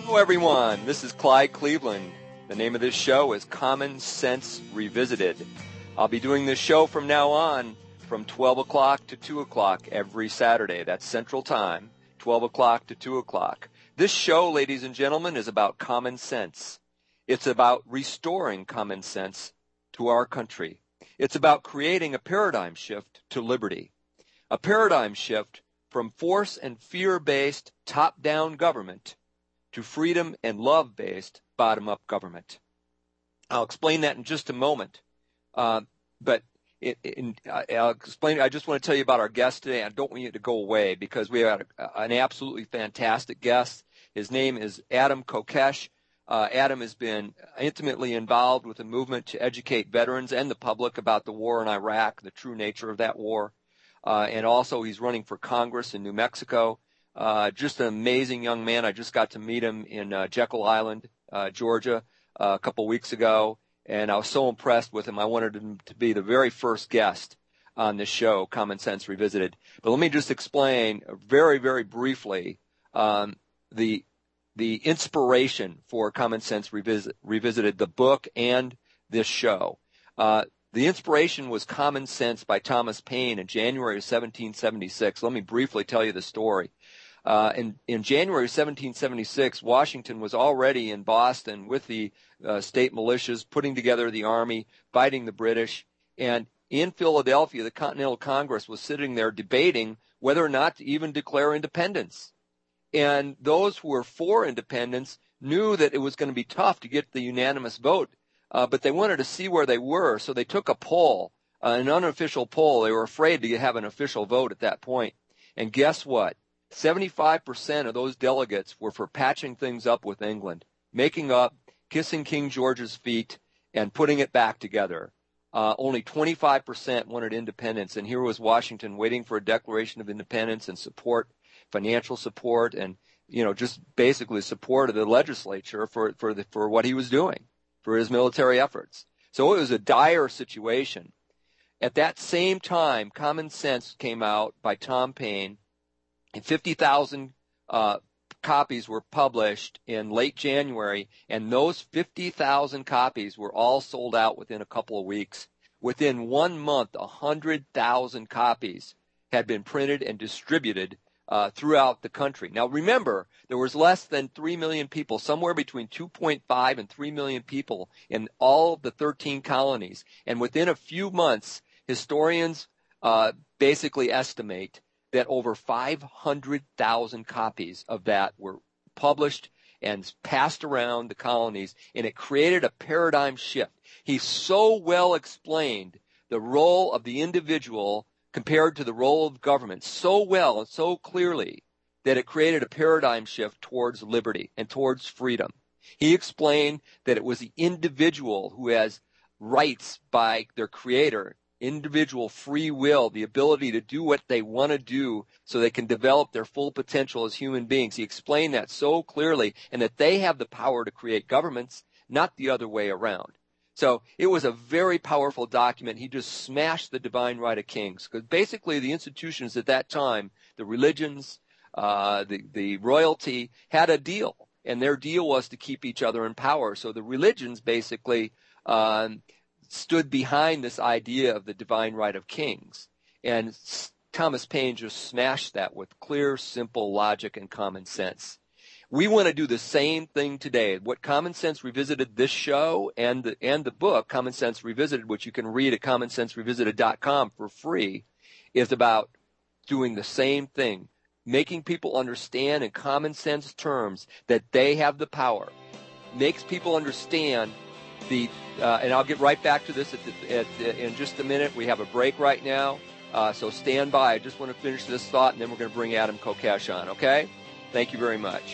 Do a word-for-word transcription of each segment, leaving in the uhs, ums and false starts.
Hello, everyone. This is Clyde Cleveland. The name of this show is Common Sense Revisited. I'll be doing this show from now on from twelve o'clock to two o'clock every Saturday. That's Central Time, twelve o'clock to two o'clock. This show, ladies and gentlemen, is about common sense. It's about restoring common sense to our country. It's about creating a paradigm shift to liberty, a paradigm shift from force and fear-based top-down government to freedom and love-based bottom-up government. I'll explain that in just a moment. Uh, but it, in, I'll explain. I just want to tell you about our guest today. I don't want you to go away because we have an absolutely fantastic guest. His name is Adam Kokesh. Uh, Adam has been intimately involved with the movement to educate veterans and the public about the war in Iraq, the true nature of that war. Uh, and also he's running for Congress in New Mexico. Uh, just an amazing young man. I just got to meet him in uh, Jekyll Island, uh, Georgia, uh, a couple weeks ago, and I was so impressed with him. I wanted him to be the very first guest on this show, Common Sense Revisited. But let me just explain very, very briefly um, the the inspiration for Common Sense Revisit, Revisited, the book and this show. Uh, the inspiration was Common Sense by Thomas Paine in January of seventeen seventy-six. Let me briefly tell you the story. Uh, in, in January seventeen seventy-six, Washington was already in Boston with the uh, state militias, putting together the army, fighting the British. And in Philadelphia, the Continental Congress was sitting there debating whether or not to even declare independence. And those who were for independence knew that it was going to be tough to get the unanimous vote, uh, but they wanted to see where they were, so they took a poll, uh, an unofficial poll. They were afraid to have an official vote at that point. And guess what? seventy-five percent of those delegates were for patching things up with England, making up, kissing King George's feet, and putting it back together. Uh, only twenty-five percent wanted independence, and here was Washington waiting for a declaration of independence and support, financial support, and you know just basically support of the legislature for for the, for what he was doing, for his military efforts. So it was a dire situation. At that same time, Common Sense came out by Tom Paine. And fifty thousand uh, copies were published in late January, and those fifty thousand copies were all sold out within a couple of weeks. Within one month, one hundred thousand copies had been printed and distributed uh, throughout the country. Now, remember, there was less than three million people, somewhere between two point five and three million people in all of the thirteen colonies. And within a few months, historians uh, basically estimate that over five hundred thousand copies of that were published and passed around the colonies, and it created a paradigm shift. He so well explained the role of the individual compared to the role of government so well and so clearly that it created a paradigm shift towards liberty and towards freedom. He explained that it was the individual who has rights by their creator, individual free will, the ability to do what they want to do so they can develop their full potential as human beings. He explained that so clearly, and that they have the power to create governments, not the other way around. So it was a very powerful document. He just smashed the divine right of kings, because basically the institutions at that time, the religions, uh, the, the royalty, had a deal, and their deal was to keep each other in power. So the religions basically um, stood behind this idea of the divine right of kings. And Thomas Paine just smashed that with clear, simple logic and common sense. We want to do the same thing today. What Common Sense Revisited, this show, and the, and the book, Common Sense Revisited, which you can read at common sense revisited dot com for free, is about doing the same thing, making people understand in common sense terms that they have the power, makes people understand the, uh, and I'll get right back to this at the, at, in just a minute. We have a break right now, uh, so stand by. I just want to finish this thought, and then we're going to bring Adam Kokesh on, okay? Thank you very much.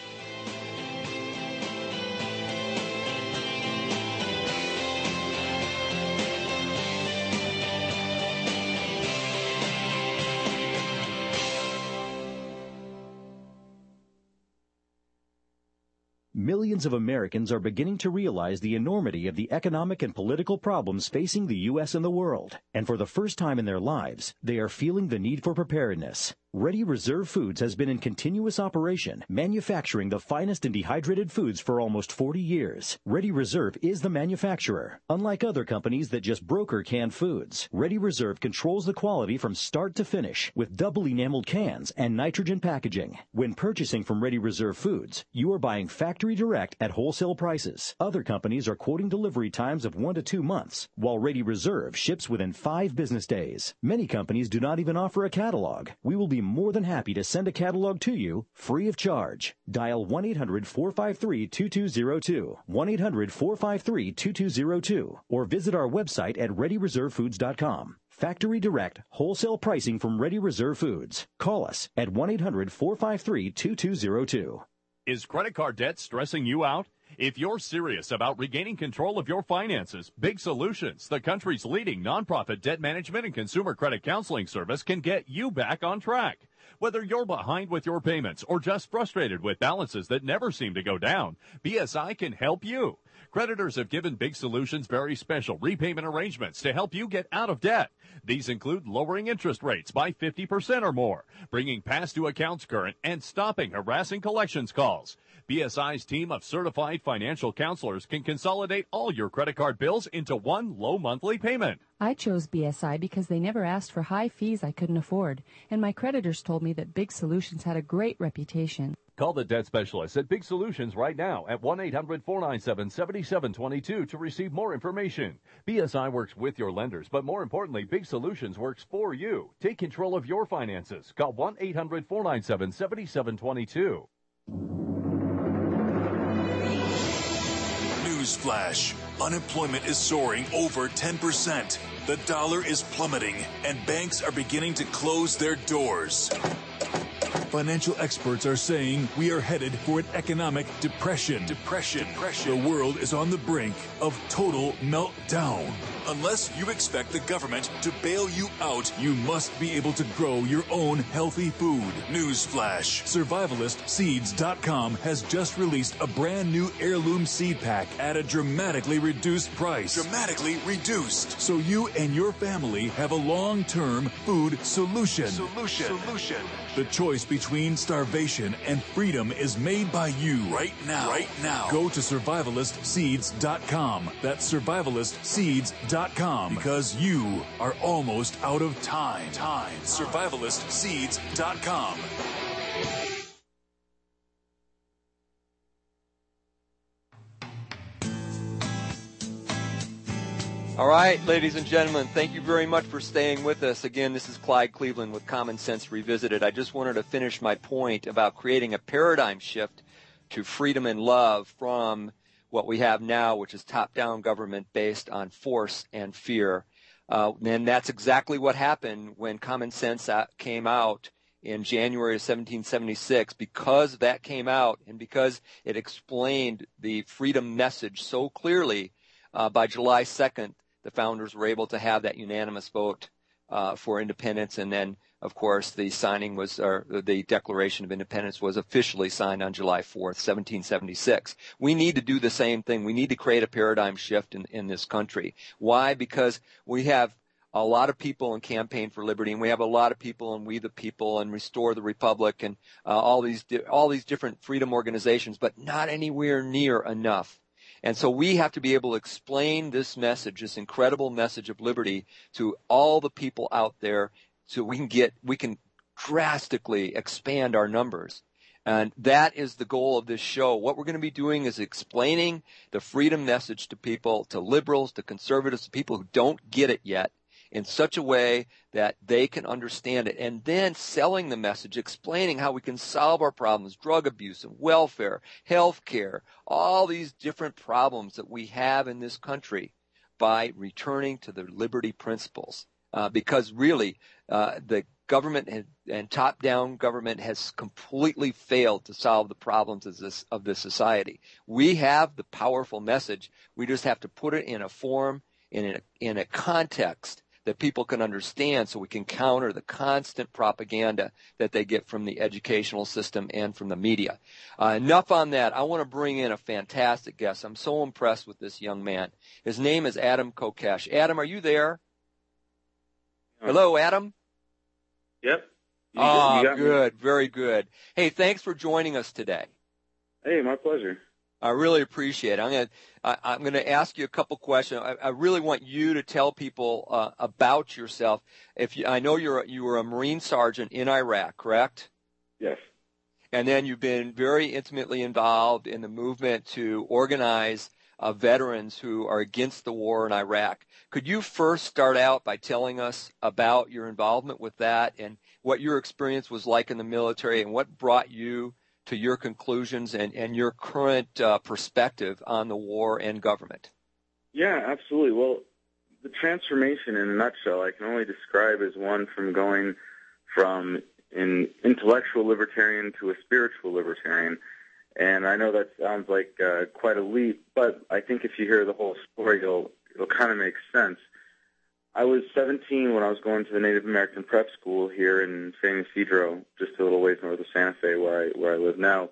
Millions of Americans are beginning to realize the enormity of the economic and political problems facing the U S and the world. And for the first time in their lives, they are feeling the need for preparedness. Ready Reserve Foods has been in continuous operation, manufacturing the finest in dehydrated foods for almost forty years. Ready Reserve is the manufacturer. Unlike other companies that just broker canned foods, Ready Reserve controls the quality from start to finish with double enameled cans and nitrogen packaging. When purchasing from Ready Reserve Foods, you are buying factory direct at wholesale prices. Other companies are quoting delivery times of one to two months, while Ready Reserve ships within five business days. Many companies do not even offer a catalog. We will be more than happy to send a catalog to you free of charge. Dial one eight hundred four five three two two zero two, one eight hundred four five three two two zero two, or visit our website at ready reserve foods dot com. Factory direct, wholesale pricing from Ready Reserve Foods. Call us at one eight hundred four five three two two zero two. Is credit card debt stressing you out? If you're serious about regaining control of your finances, Big Solutions, the country's leading nonprofit debt management and consumer credit counseling service, can get you back on track. Whether you're behind with your payments or just frustrated with balances that never seem to go down, B S I can help you. Creditors have given Big Solutions very special repayment arrangements to help you get out of debt. These include lowering interest rates by fifty percent or more, bringing past due accounts current, and stopping harassing collections calls. B S I's team of certified financial counselors can consolidate all your credit card bills into one low monthly payment. I chose B S I because they never asked for high fees I couldn't afford, and my creditors told me that Big Solutions had a great reputation. Call the debt specialist at Big Solutions right now at one eight hundred four nine seven seven seven two two to receive more information. B S I works with your lenders, but more importantly, Big Solutions works for you. Take control of your finances. Call one eight hundred four nine seven seven seven two two. Newsflash. Unemployment is soaring over ten percent. The dollar is plummeting, and banks are beginning to close their doors. Financial experts are saying we are headed for an economic depression. Depression. Depression. The world is on the brink of total meltdown. Unless you expect the government to bail you out, you must be able to grow your own healthy food. Newsflash. Survivalist Seeds dot com has just released a brand new heirloom seed pack at a dramatically reduced price. Dramatically reduced. So you and your family have a long-term food solution. Solution. Solution. The choice between starvation and freedom is made by you right now. Right now. Go to Survivalist Seeds dot com. That's Survivalist Seeds dot com. Because you are almost out of time. Time. Survivalist Seeds dot com. All right, ladies and gentlemen, thank you very much for staying with us. Again, this is Clyde Cleveland with Common Sense Revisited. I just wanted to finish my point about creating a paradigm shift to freedom and love from what we have now, which is top-down government based on force and fear. Uh, and that's exactly what happened when Common Sense came out in January of seventeen seventy-six. Because that came out and because it explained the freedom message so clearly, uh, by July second, the founders were able to have that unanimous vote uh, for independence, and then, of course, the signing was, or the Declaration of Independence was officially signed on July fourth, seventeen seventy-six. We need to do the same thing. We need to create a paradigm shift in, in this country. Why? Because we have a lot of people in Campaign for Liberty, and we have a lot of people in We the People and Restore the Republic, and uh, all these di- all these different freedom organizations, but not anywhere near enough. And so we have to be able to explain this message, this incredible message of liberty, to all the people out there, so we can get, we can drastically expand our numbers. And that is the goal of this show. What we're going to be doing is explaining the freedom message to people, to liberals, to conservatives, to people who don't get it yet, in such a way that they can understand it, and then selling the message, explaining how we can solve our problems, drug abuse and welfare, health care, all these different problems that we have in this country by returning to the liberty principles. Uh, because really, uh, the government and, and top-down government has completely failed to solve the problems of this, of this society. We have the powerful message. We just have to put it in a form, in a, in a context that people can understand, so we can counter the constant propaganda that they get from the educational system and from the media. Uh, enough on that. I want to bring in a fantastic guest. I'm so impressed with this young man. His name is Adam Kokesh. Adam, are you there? Hello, Adam? Yep. Oh, you got good. Me. Very good. Hey, thanks for joining us today. Hey, my pleasure. I really appreciate it. I'm going to I, I'm going to ask you a couple questions. I, I really want you to tell people uh, about yourself. If you, I know you're you were a Marine sergeant in Iraq, correct? Yes. And then you've been very intimately involved in the movement to organize uh, veterans who are against the war in Iraq. Could you first start out by telling us about your involvement with that and what your experience was like in the military and what brought you to your conclusions and, and your current uh, perspective on the war and government? Yeah, absolutely. Well, the transformation in a nutshell I can only describe as one from going from an intellectual libertarian to a spiritual libertarian. And I know that sounds like uh, quite a leap, but I think if you hear the whole story, it'll, it'll kind of make sense. I was seventeen when I was going to the Native American prep school here in San Ysidro, just a little ways north of Santa Fe, where I where I live now.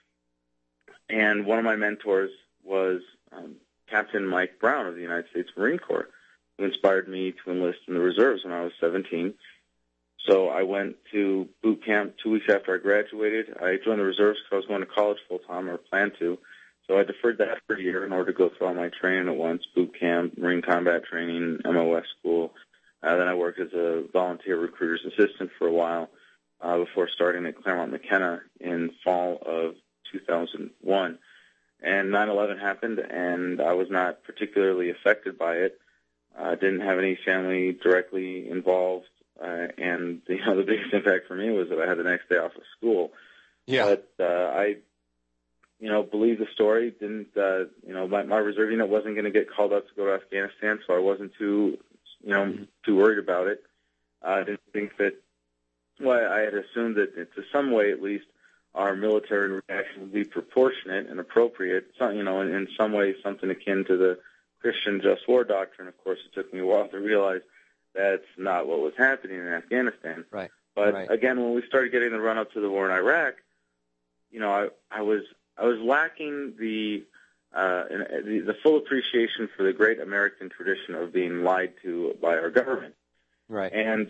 And one of my mentors was um, Captain Mike Brown of the United States Marine Corps, who inspired me to enlist in the reserves when I was seventeen. So I went to boot camp two weeks after I graduated. I joined the reserves because I was going to college full time, or planned to. So I deferred that for a year in order to go through all my training at once, boot camp, Marine combat training, M O S school. Uh, then I worked as a volunteer recruiter's assistant for a while uh, before starting at Claremont McKenna in fall of two thousand one. And nine eleven happened, and I was not particularly affected by it. I uh, didn't have any family directly involved, uh, and you know, the biggest impact for me was that I had the next day off of school. Yeah. But uh, I... you know, believe the story. Didn't, uh, you know, my, my reserve unit wasn't going to get called up to go to Afghanistan, so I wasn't too, you know, mm-hmm. too worried about it. I uh, didn't think that, well, I had assumed that to some way at least our military reaction would be proportionate and appropriate, some, you know, in, in some way something akin to the Christian just war doctrine. Of course, it took me a while to realize that's not what was happening in Afghanistan. Right. But right. again, when we started getting the run-up to the war in Iraq, you know, I, I was... I was lacking the, uh, the the full appreciation for the great American tradition of being lied to by our government. Right. And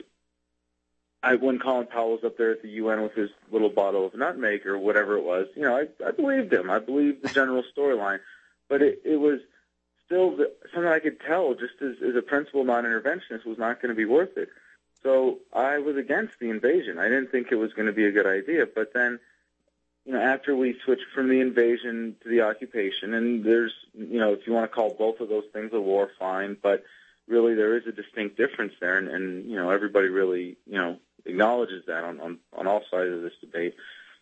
I, when Colin Powell was up there at the U N with his little bottle of nutmeg or whatever it was, you know, I, I believed him. I believed the general storyline, but it, it was still the, something I could tell just as, as a principal non-interventionist was not going to be worth it. So I was against the invasion. I didn't think it was going to be a good idea, but then, you know, after we switched from the invasion to the occupation, and there's, you know, if you want to call both of those things a war, fine, but really there is a distinct difference there, and, and you know, everybody really, you know, acknowledges that on, on, on all sides of this debate.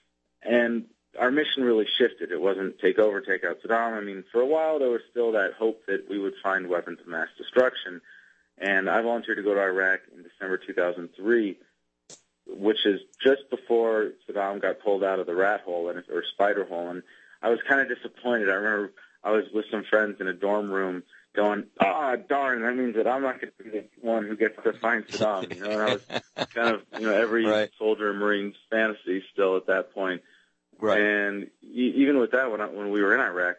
And our mission really shifted. It wasn't take over, take out Saddam. I mean, for a while there was still that hope that we would find weapons of mass destruction, and I volunteered to go to Iraq in December two thousand three, which is just before Saddam got pulled out of the rat hole and, or spider hole, and I was kind of disappointed. I remember I was with some friends in a dorm room going, ah, oh, darn, that means that I'm not going to be the one who gets to find Saddam, you know, and I was kind of, you know, every right. soldier and Marine's fantasy still at that point. Right. And e- even with that, when, I, when we were in Iraq,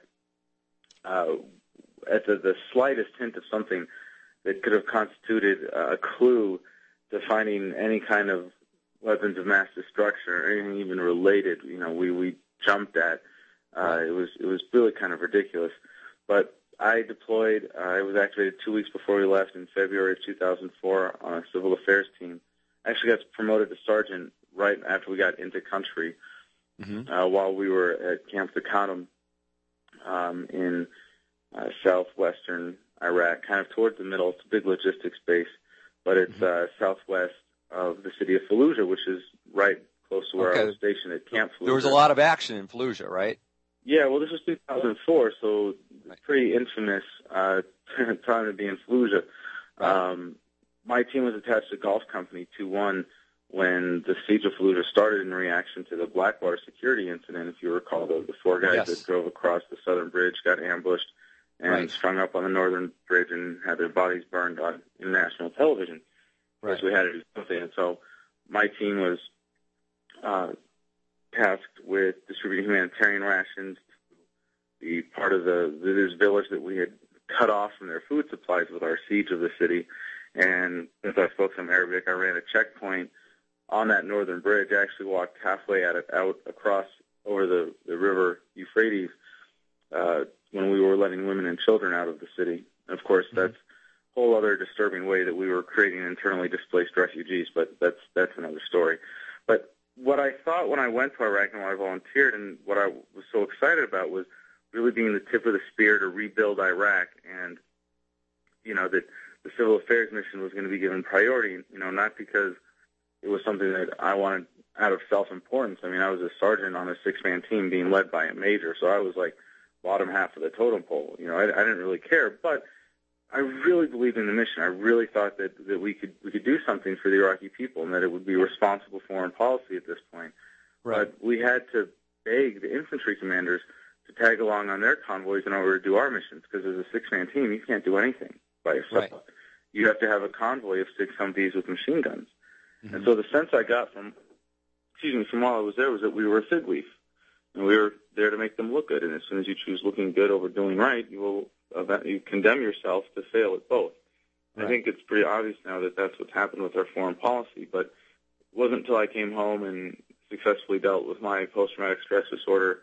uh, at the, the slightest hint of something that could have constituted a clue to finding any kind of weapons of mass destruction or anything even related, you know, we, we jumped at. Uh, it was it was really kind of ridiculous. But I deployed. Uh, I was activated two weeks before we left in February of two thousand four on a civil affairs team. I actually got promoted to sergeant right after we got into country, mm-hmm. uh, while we were at Camp Taqadum um, in uh, southwestern Iraq, kind of towards the middle. It's a big logistics base, but it's mm-hmm. uh, southwest of the city of Fallujah, which is right close to where okay. I was stationed at Camp Fallujah. There was a lot of action in Fallujah, right? Yeah, well, this was two thousand four, so pretty infamous uh, time to be in Fallujah. Right. Um, my team was attached to Gulf Company two one when the siege of Fallujah started in reaction to the Blackwater security incident. If you recall, the, the four guys yes. that drove across the southern bridge got ambushed and right. strung up on the northern bridge and had their bodies burned on international television. Right. So we had to do something. And so my team was uh, tasked with distributing humanitarian rations to be part of the this village that we had cut off from their food supplies with our siege of the city. And since I spoke some Arabic, I ran a checkpoint on that northern bridge. I actually walked halfway at it out across over the, the river Euphrates uh, when we were letting women and children out of the city. And of course, mm-hmm. that's a whole other disturbing way that we were creating internally displaced refugees, but that's that's another story. But what I thought when I went to Iraq and when I volunteered, and what I was so excited about, was really being the tip of the spear to rebuild Iraq, and you know that the civil affairs mission was going to be given priority. You know, not because it was something that I wanted out of self-importance. I mean, I was a sergeant on a six-man team being led by a major, so I was like bottom half of the totem pole. You know, I, I didn't really care, but I really believed in the mission. I really thought that, that we could we could do something for the Iraqi people, and that it would be responsible foreign policy at this point. Right. But we had to beg the infantry commanders to tag along on their convoys in order to do our missions, because as a six-man team, you can't do anything by yourself. Right. You have to have a convoy of six Humvees with machine guns. Mm-hmm. And so the sense I got from, excuse me, from while I was there was that we were a fig leaf, and we were there to make them look good. And as soon as you choose looking good over doing right, you will you condemn yourself to fail at both. Right. I think it's pretty obvious now that that's what's happened with our foreign policy. But it wasn't until I came home and successfully dealt with my post-traumatic stress disorder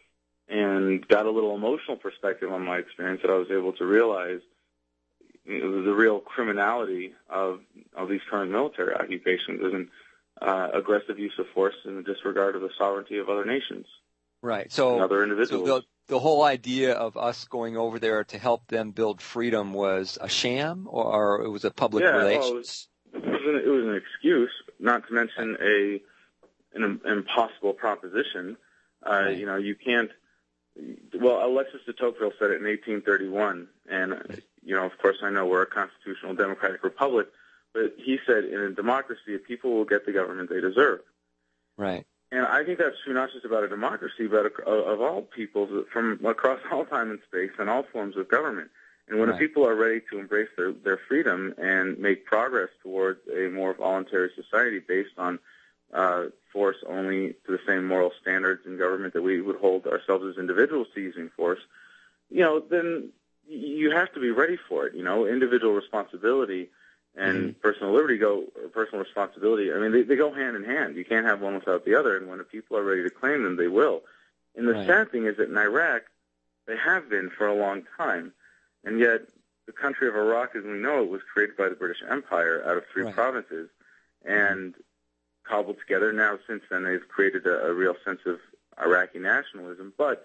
and got a little emotional perspective on my experience that I was able to realize you know, the real criminality of of these current military occupations and uh, aggressive use of force in the disregard of the sovereignty of other nations. Right. So, and other individuals. So the, the whole idea of us going over there to help them build freedom was a sham, or, or it was a public yeah, relations? Well, it, was, it, was an, it was an excuse, not to mention a an impossible proposition. Uh, right. You know, you can't. Well, Alexis de Tocqueville said it in eighteen thirty-one, and you know, of course, I know we're a constitutional democratic republic, but he said, in a democracy, people will get the government they deserve. Right. And I think that's true not just about a democracy, but of all peoples from across all time and space and all forms of government. And when right. the people are ready to embrace their, their freedom and make progress towards a more voluntary society based on uh, force only to the same moral standards in government that we would hold ourselves as individuals to using force, you know, then you have to be ready for it. You know, individual responsibility and mm-hmm. personal liberty go, or personal responsibility, I mean, they, they go hand in hand. You can't have one without the other, and when the people are ready to claim them, they will. And the right. sad thing is that in Iraq, they have been for a long time, and yet the country of Iraq, as we know it, was created by the British Empire out of three right. provinces, and cobbled together. Now, since then, they've created a, a real sense of Iraqi nationalism, but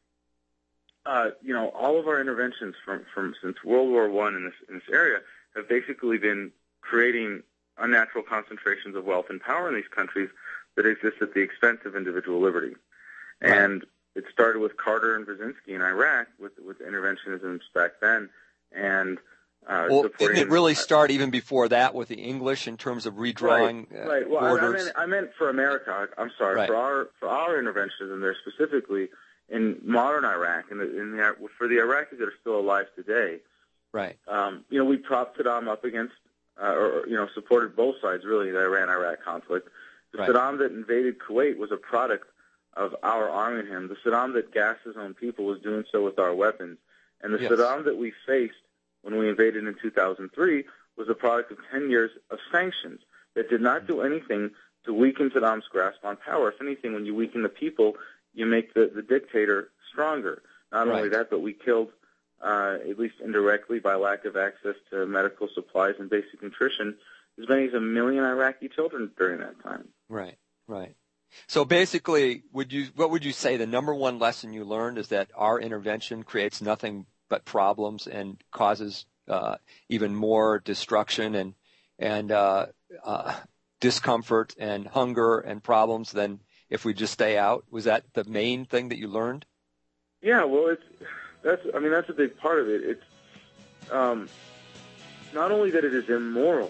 Uh, you know, all of our interventions from, from since World War One in this in this area have basically been creating unnatural concentrations of wealth and power in these countries that exist at the expense of individual liberty. Right. And it started with Carter and Brzezinski in Iraq with with interventionism back then, and uh, well, didn't it really start even before that with the English in terms of redrawing right, right. Well, borders? I, I, meant, I meant for America. I'm sorry right. for our for our interventionism there specifically. In modern Iraq, and in, in the, for the Iraqis that are still alive today, right? Um, you know, we propped Saddam up against, uh, or you know, supported both sides really in the Iran-Iraq conflict. The right. Saddam that invaded Kuwait was a product of our arming him. The Saddam that gassed his own people was doing so with our weapons, and the yes. Saddam that we faced when we invaded in two thousand three was a product of ten years of sanctions that did not do anything to weaken Saddam's grasp on power. If anything, when you weaken the people, you make the, the dictator stronger. Not right. only that, but we killed, uh, at least indirectly by lack of access to medical supplies and basic nutrition, as many as a million Iraqi children during that time. Right, right. So basically, would you what would you say the number one lesson you learned is that our intervention creates nothing but problems and causes uh, even more destruction and and uh, uh, discomfort and hunger and problems than if we just stay out? Was that the main thing that you learned? Yeah, well, it's that's. I mean, that's a big part of it. It's um, not only that it is immoral,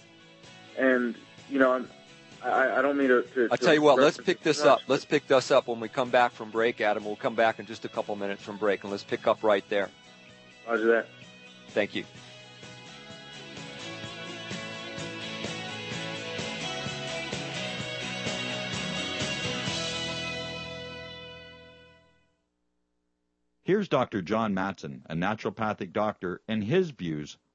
and you know, I, I don't mean to. to I'll to tell you what. Let's pick this up. Let's pick this up when we come back from break, Adam. We'll come back in just a couple minutes from break, and let's pick up right there. Roger that. Thank you. Here's Doctor John Matson, a naturopathic doctor, and his views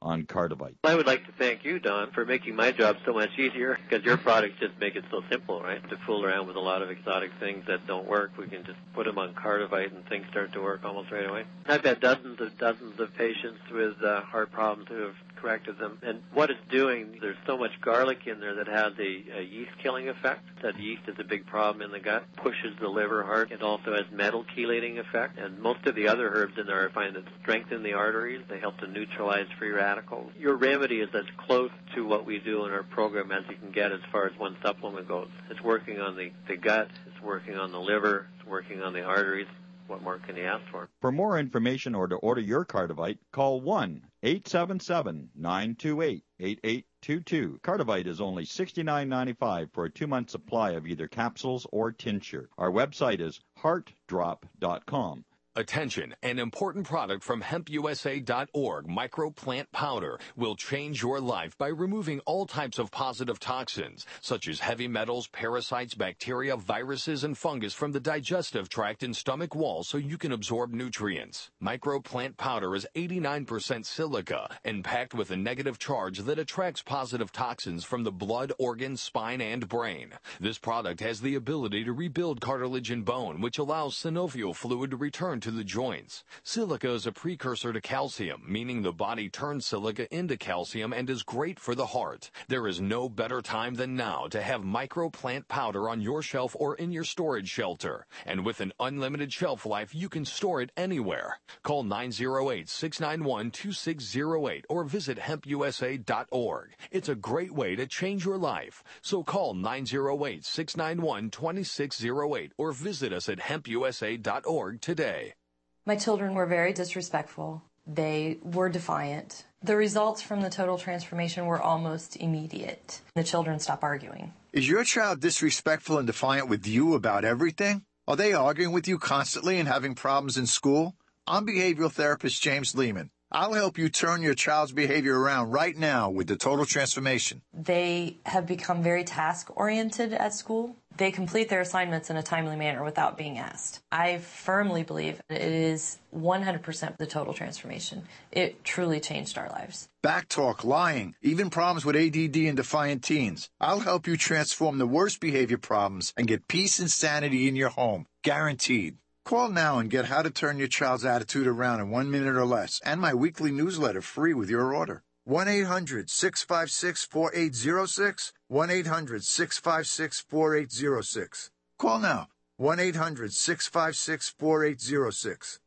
on Cardivite. I would like to thank you, Don, for making my job so much easier, because your products just make it so simple, right? To fool around with a lot of exotic things that don't work, we can just put them on Cardivite and things start to work almost right away. I've had dozens of dozens of patients with uh, heart problems who have corrected them. And what it's doing, there's so much garlic in there that has a, a yeast-killing effect. That yeast is a big problem in the gut, pushes the liver hard. It also has metal chelating effect. And most of the other herbs in there I find that strengthen the arteries. They help to neutralize free radicals. Your remedy is as close to what we do in our program as you can get as far as one supplement goes. It's working on the, the gut, it's working on the liver, it's working on the arteries. What more can you ask for? For more information or to order your Cardivite, call one eight seven seven, nine two eight, eight eight two two. Cardivite is only sixty-nine ninety-five for a two-month supply of either capsules or tincture. Our website is heart drop dot com. Attention, an important product from hemp U S A dot org, microplant powder, will change your life by removing all types of positive toxins, such as heavy metals, parasites, bacteria, viruses, and fungus from the digestive tract and stomach wall so you can absorb nutrients. Microplant powder is eighty-nine percent silica and packed with a negative charge that attracts positive toxins from the blood, organs, spine, and brain. This product has the ability to rebuild cartilage and bone, which allows synovial fluid to return to the joints. Silica is a precursor to calcium, meaning the body turns silica into calcium and is great for the heart. There is no better time than now to have microplant powder on your shelf or in your storage shelter. And with an unlimited shelf life, you can store it anywhere. Call nine oh eight, six nine one, two six oh eight or visit hemp U S A dot org. It's a great way to change your life. So call nine oh eight, six nine one, two six oh eight or visit us at hemp U S A dot org today. My children were very disrespectful. They were defiant. The results from the total transformation were almost immediate. The children stopped arguing. Is your child disrespectful and defiant with you about everything? Are they arguing with you constantly and having problems in school? I'm behavioral therapist James Lehman. I'll help you turn your child's behavior around right now with the total transformation. They have become very task-oriented at school. They complete their assignments in a timely manner without being asked. I firmly believe it is one hundred percent the total transformation. It truly changed our lives. Backtalk, lying, even problems with A D D and defiant teens. I'll help you transform the worst behavior problems and get peace and sanity in your home. Guaranteed. Call now and get how to turn your child's attitude around in one minute or less, and my weekly newsletter free with your order. one eight hundred, six five six, four eight zero six, one eight hundred, six five six, four eight zero six. Call now, one eight hundred, six five six, four eight zero six.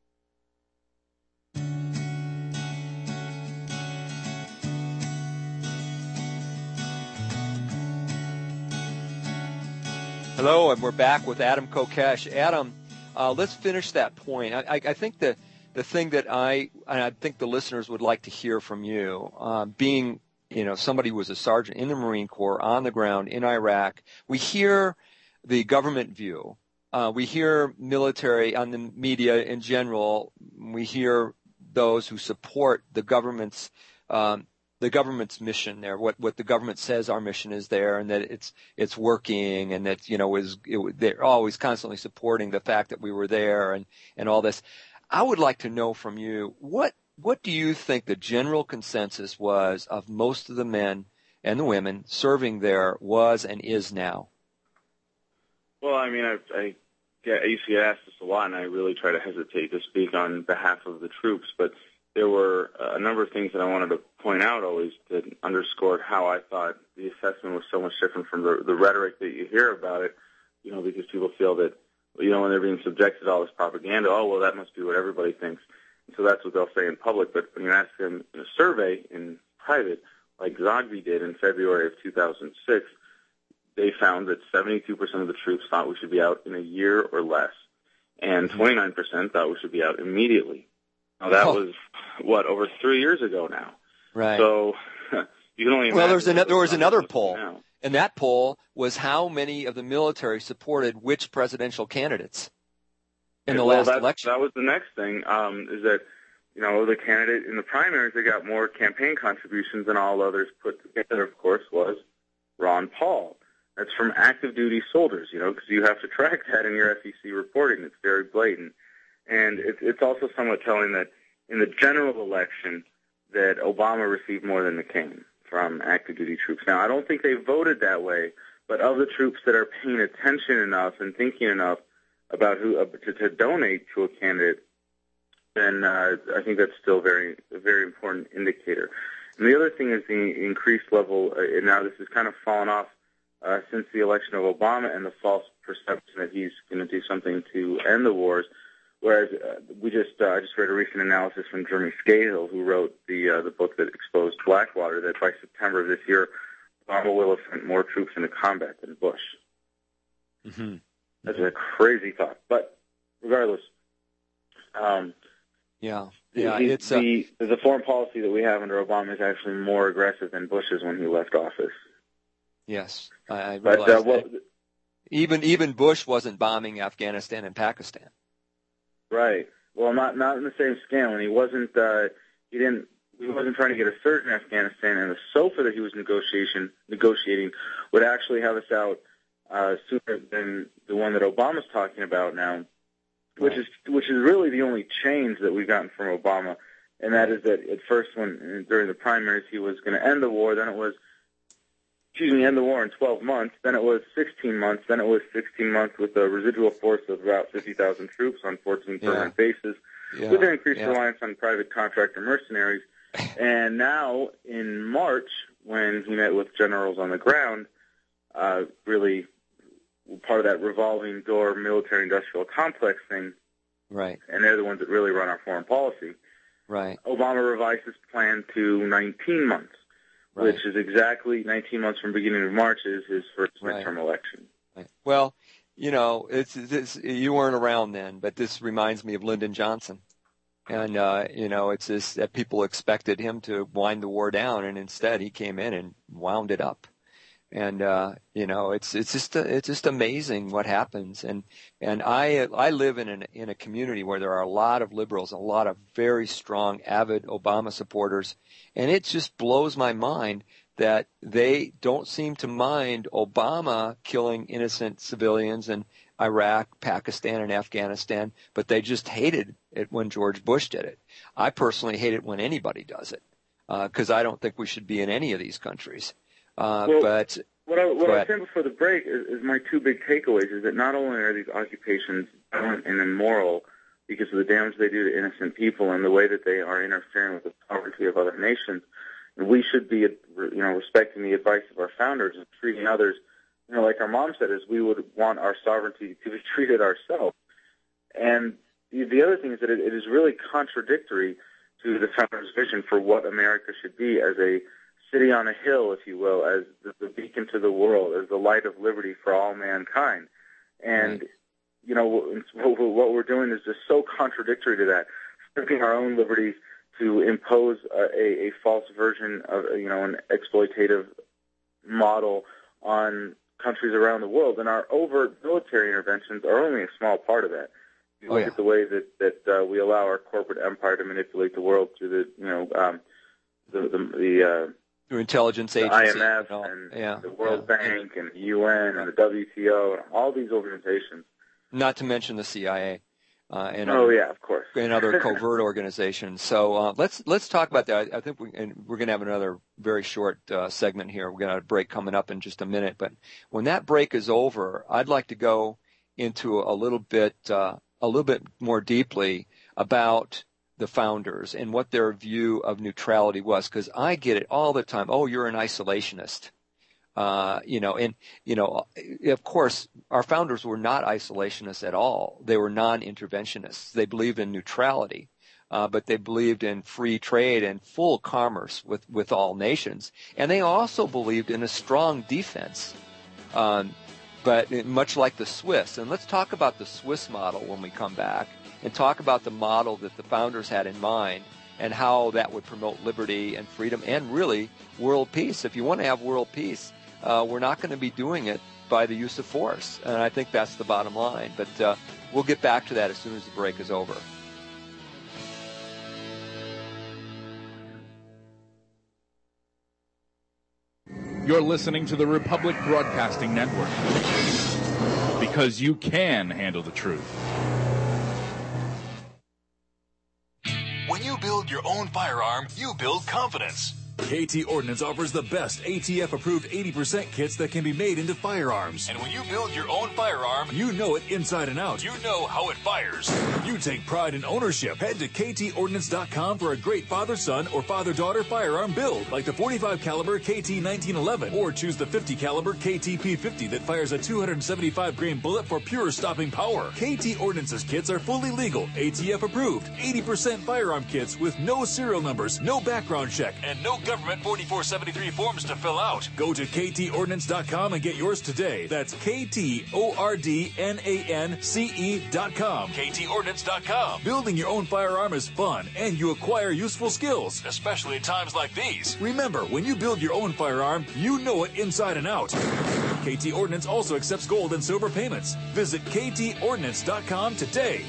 Hello, and we're back with Adam Kokesh. Adam, Uh, let's finish that point. I, I, I think the the thing that I and I think the listeners would like to hear from you, uh, being you know somebody who was a sergeant in the Marine Corps on the ground in Iraq, we hear the government view. Uh, we hear military on the media in general. We hear those who support the government's um, the government's mission there, what what the government says our mission is there, and that it's it's working, and that you know is it, they're always constantly supporting the fact that we were there, and and all this. I would like to know from you what what do you think the general consensus was of most of the men and the women serving there was and is now? Well, I mean, I, I, I used to get asked this a lot, and I really try to hesitate to speak on behalf of the troops, but there were a number of things that I wanted to point out always that underscored how I thought the assessment was so much different from the, the rhetoric that you hear about it, you know, because people feel that, you know, when they're being subjected to all this propaganda, oh, well, that must be what everybody thinks. And so that's what they'll say in public. But when you ask them in a survey in private, like Zogby did in February of two thousand six, they found that seventy-two percent of the troops thought we should be out in a year or less, and twenty-nine percent thought we should be out immediately. Now, that oh. was, what, over three years ago now. Right. So you can only imagine. Well, there's an, there was another poll, now. and that poll was how many of the military supported which presidential candidates in the well, last that, election. That was the next thing, um, is that, you know, the candidate in the primaries, they got more campaign contributions than all others put together, of course, was Ron Paul. That's from active duty soldiers, you know, because you have to track that in your F E C reporting. It's very blatant. And it, it's also somewhat telling that in the general election, that Obama received more than McCain from active duty troops. Now, I don't think they voted that way, but of the troops that are paying attention enough and thinking enough about who uh, to, to donate to a candidate, then uh, I think that's still very a very important indicator. And the other thing is the increased level, uh, and now this has kind of fallen off uh, since the election of Obama and the false perception that he's going to do something to end the wars. Whereas uh, we just, uh, I just read a recent analysis from Jeremy Scahill, who wrote the uh, the book that exposed Blackwater, that by September of this year, Obama will have sent more troops into combat than Bush. Mm-hmm. That's a crazy thought, but regardless, um, yeah, yeah, the, it's uh, the the foreign policy that we have under Obama is actually more aggressive than Bush's when he left office. Yes, I, I but realize uh, well, that. Even even Bush wasn't bombing Afghanistan and Pakistan. Right. Well, not not in the same scale, and he wasn't. Uh, he didn't. He wasn't trying to get a surge in Afghanistan, and the SOFA that he was negotiation negotiating would actually have us out uh, sooner than the one that Obama's talking about now, which Right. is which is really the only change that we've gotten from Obama, and that is that at first, when during the primaries, he was going to end the war. Then it was, excuse me, end the war in twelve months. Then it was sixteen months. Then it was sixteen months with a residual force of about fifty thousand troops on fourteen permanent Yeah. bases, Yeah. with an increased yeah. reliance on private contractor mercenaries. And now, in March, when he met with generals on the ground, uh, really part of that revolving door military-industrial complex thing, Right. and they're the ones that really run our foreign policy, Right. Obama revised his plan to nineteen months, Right. which is exactly nineteen months from beginning of March is his first Right. midterm election. Right. Well, you know, it's, it's you weren't around then, but this reminds me of Lyndon Johnson. And, uh, you know, it's just that people expected him to wind the war down, and instead he came in and wound it up. And, uh, you know, it's, it's just, it's just amazing what happens. And, and I, I live in an, in a community where there are a lot of liberals, a lot of very strong, avid Obama supporters. And it just blows my mind that they don't seem to mind Obama killing innocent civilians in Iraq, Pakistan, and Afghanistan, but they just hated it when George Bush did it. I personally hate it when anybody does it, because uh, I don't think we should be in any of these countries. Uh, Well, but What I, what I was But- saying before the break is, is my two big takeaways is that not only are these occupations violent and immoral because of the damage they do to innocent people and the way that they are interfering with the sovereignty of other nations, and we should be, you know, respecting the advice of our founders and treating others, you know, like our mom said, as we would want our sovereignty to be treated ourselves. And the, the other thing is that it, it is really contradictory to the founders' vision for what America should be as a city on a hill, if you will, as the, the beacon to the world, as the light of liberty for all mankind. And, Right. you know, what, what we're doing is just so contradictory to that, stripping our own liberties to impose a, a, a false version of, you know, an exploitative model on countries around the world. And our overt military interventions are only a small part of that. You Oh, look yeah. at the way that, that uh, we allow our corporate empire to manipulate the world through the, you know, um, the, the, the uh, through intelligence the agencies, I M F and, all. and yeah, the World yeah. Bank and the U N and the W T O and all these organizations. Not to mention the C I A. Uh, and Oh other, yeah, of course. and other covert organizations. So uh, let's let's talk about that. I, I think we, and we're going to have another very short uh, segment here. We're going to have a break coming up in just a minute. But when that break is over, I'd like to go into a little bit uh, a little bit more deeply about the founders and what their view of neutrality was, because I get it all the time. Oh, you're an isolationist. Uh, you know, and, you know, of course, our founders were not isolationists at all. They were non-interventionists. They believed in neutrality, uh, but they believed in free trade and full commerce with, with all nations. And they also believed in a strong defense, um, but much like the Swiss. And let's talk about the Swiss model when we come back and talk about the model that the founders had in mind and how that would promote liberty and freedom and really world peace. If you want to have world peace, Uh, we're not going to be doing it by the use of force. And I think that's the bottom line. But uh, we'll get back to that as soon as the break is over. You're listening to the Republic Broadcasting Network, because you can handle the truth. When you build your own own firearm, you build confidence. K T Ordnance offers the best A T F-approved eighty percent kits that can be made into firearms. And when you build your own firearm, you know it inside and out. You know how it fires. You take pride in ownership. Head to K T ordnance dot com for a great father-son or father-daughter firearm build, like the forty-five caliber K T nineteen eleven, or choose the fifty caliber K T P fifty that fires a two hundred seventy-five grain bullet for pure stopping power. K T Ordnance's kits are fully legal, A T F-approved, eighty percent firearm kits with no serial numbers, no background check, and no government forty-four seventy-three forms to fill out. Go to K T ordnance dot com and get yours today. That's K T O R D N A N C E dot com. K T ordnance dot com. Building your own firearm is fun, and you acquire useful skills, especially at times like these. Remember, when you build your own firearm, you know it inside and out. K T Ordnance also accepts gold and silver payments. Visit K T ordnance dot com today.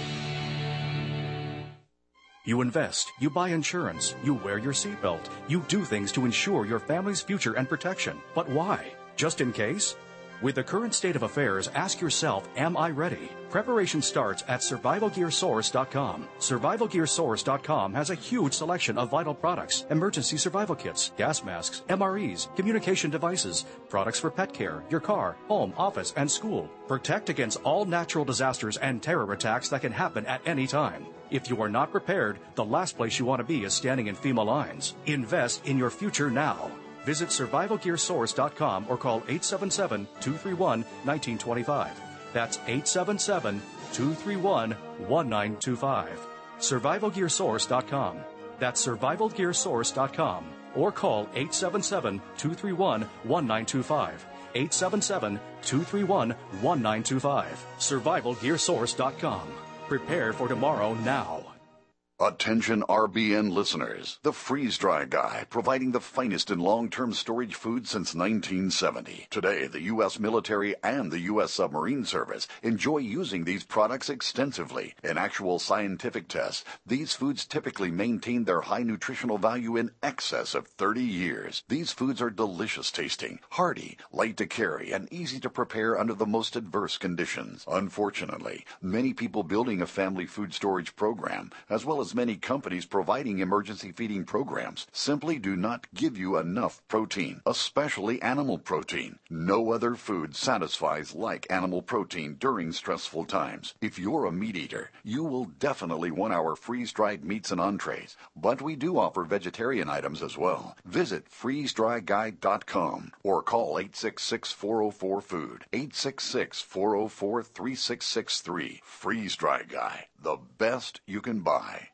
You invest, you buy insurance, you wear your seatbelt, you do things to ensure your family's future and protection. But why? Just in case? With the current state of affairs, ask yourself, am I ready? Preparation starts at survival gear source dot com. survival gear source dot com has a huge selection of vital products, emergency survival kits, gas masks, M R Es, communication devices, products for pet care, your car, home, office, and school. Protect against all natural disasters and terror attacks that can happen at any time. If you are not prepared, the last place you want to be is standing in FEMA lines. Invest in your future now. Visit survival gear source dot com or call eight seven seven, two three one, one nine two five. That's eight seven seven, two three one, one nine two five. survival gear source dot com. That's survival gear source dot com or call eight seven seven, two three one, one nine two five. eight seven seven, two three one, one nine two five. survival gear source dot com. Prepare for tomorrow now. Attention R B N listeners. The Freeze Dry Guy, providing the finest in long-term storage food since nineteen seventy. Today, the U S military and the U S submarine service enjoy using these products extensively. In actual scientific tests, these foods typically maintain their high nutritional value in excess of thirty years. These foods are delicious tasting, hearty, light to carry, and easy to prepare under the most adverse conditions. Unfortunately, many people building a family food storage program, as well as many companies providing emergency feeding programs, simply do not give you enough protein, especially animal protein. No other food satisfies like animal protein during stressful times. If you're a meat eater, you will definitely want our freeze-dried meats and entrees, but we do offer vegetarian items as well. Visit freeze dry guy dot com or call eight six six, four oh four, food, eight six six, four oh four, three six six three. Freeze Dry Guy, the best you can buy.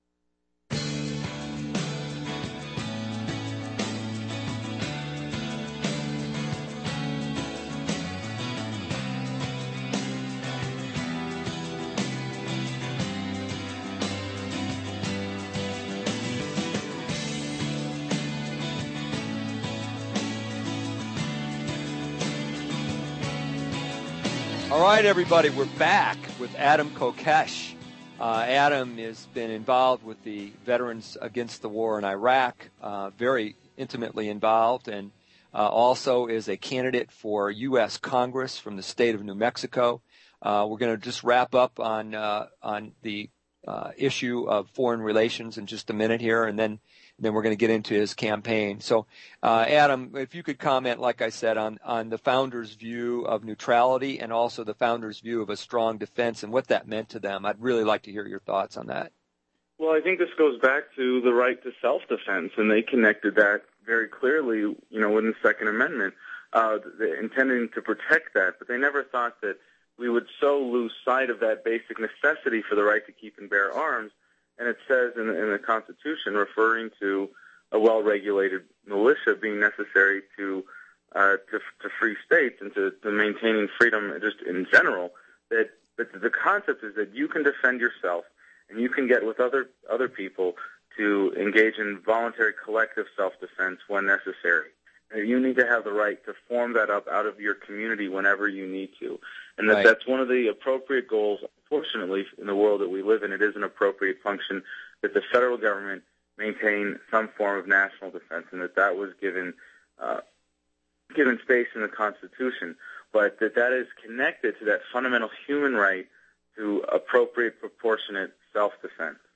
All right, everybody, we're back with Adam Kokesh. Uh, Adam has been involved with the Veterans Against the War in Iraq, uh, very intimately involved, and uh, also is a candidate for U S Congress from the state of New Mexico. Uh, we're going to just wrap up on uh, on the uh, issue of foreign relations in just a minute here, and then then we're going to get into his campaign. So, uh, Adam, if you could comment, like I said, on, on the founders' view of neutrality and also the founders' view of a strong defense and what that meant to them. I'd really like to hear your thoughts on that. Well, I think this goes back to the right to self-defense, and they connected that very clearly, you know, in the Second Amendment, uh, intending to protect that. But they never thought that we would so lose sight of that basic necessity for the right to keep and bear arms. And it says in the, in the Constitution, referring to a well-regulated militia being necessary to uh, to, to free states and to, to maintaining freedom just in general, that, that the concept is that you can defend yourself and you can get with other other people to engage in voluntary collective self-defense when necessary. And you need to have the right to form that up out of your community whenever you need to. And that right. That's one of the appropriate goals. Fortunately, in the world that we live in, it is an appropriate function that the federal government maintain some form of national defense, and that that was given uh, given space in the Constitution, but that that is connected to that fundamental human right to appropriate, proportionate self-defense.